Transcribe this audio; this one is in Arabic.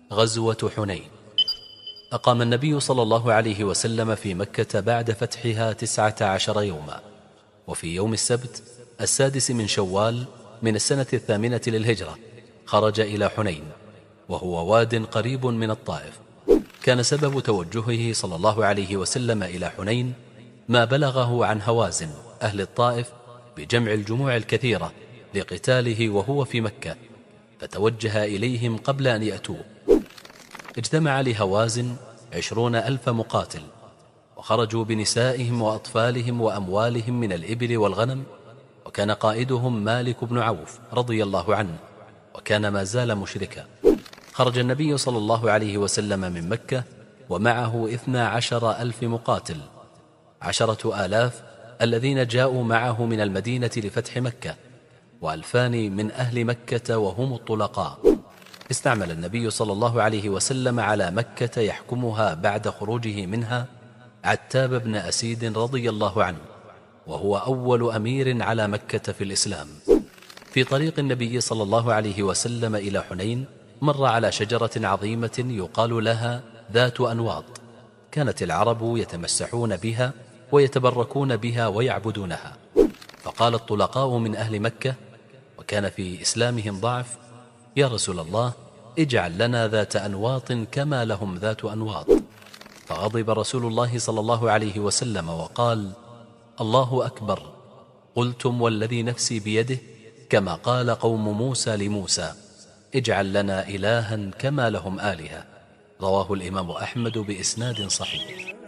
غزوة حنين. أقام النبي صلى الله عليه وسلم في مكة بعد فتحها 19 يوما، وفي يوم السبت 6 من شوال من السنة 8 للهجرة خرج إلى حنين، وهو واد قريب من الطائف. كان سبب توجهه صلى الله عليه وسلم إلى حنين ما بلغه عن هوازن أهل الطائف بجمع الجموع الكثيرة لقتاله وهو في مكة، فتوجه إليهم قبل أن يأتوه. اجتمع لهوازن 20,000 مقاتل، وخرجوا بنسائهم وأطفالهم وأموالهم من الإبل والغنم، وكان قائدهم مالك بن عوف رضي الله عنه، وكان ما زال مشركا. خرج النبي صلى الله عليه وسلم من مكة ومعه 12,000 مقاتل، 10,000 الذين جاءوا معه من المدينة لفتح مكة، و2,000 من أهل مكة وهم الطلقاء. استعمل النبي صلى الله عليه وسلم على مكة يحكمها بعد خروجه منها عتاب بن أسيد رضي الله عنه، وهو أول أمير على مكة في الإسلام. في طريق النبي صلى الله عليه وسلم إلى حنين مر على شجرة عظيمة يقال لها ذات أنواط، كانت العرب يتمسحون بها ويتبركون بها ويعبدونها. فقال الطلقاء من أهل مكة، وكان في إسلامهم ضعف: يا رسول الله، اجعل لنا ذات أنواط كما لهم ذات أنواط. فغضب رسول الله صلى الله عليه وسلم وقال: الله أكبر، قلتم والذي نفسي بيده كما قال قوم موسى لموسى: اجعل لنا إلها كما لهم آلهة. رواه الإمام أحمد بإسناد صحيح.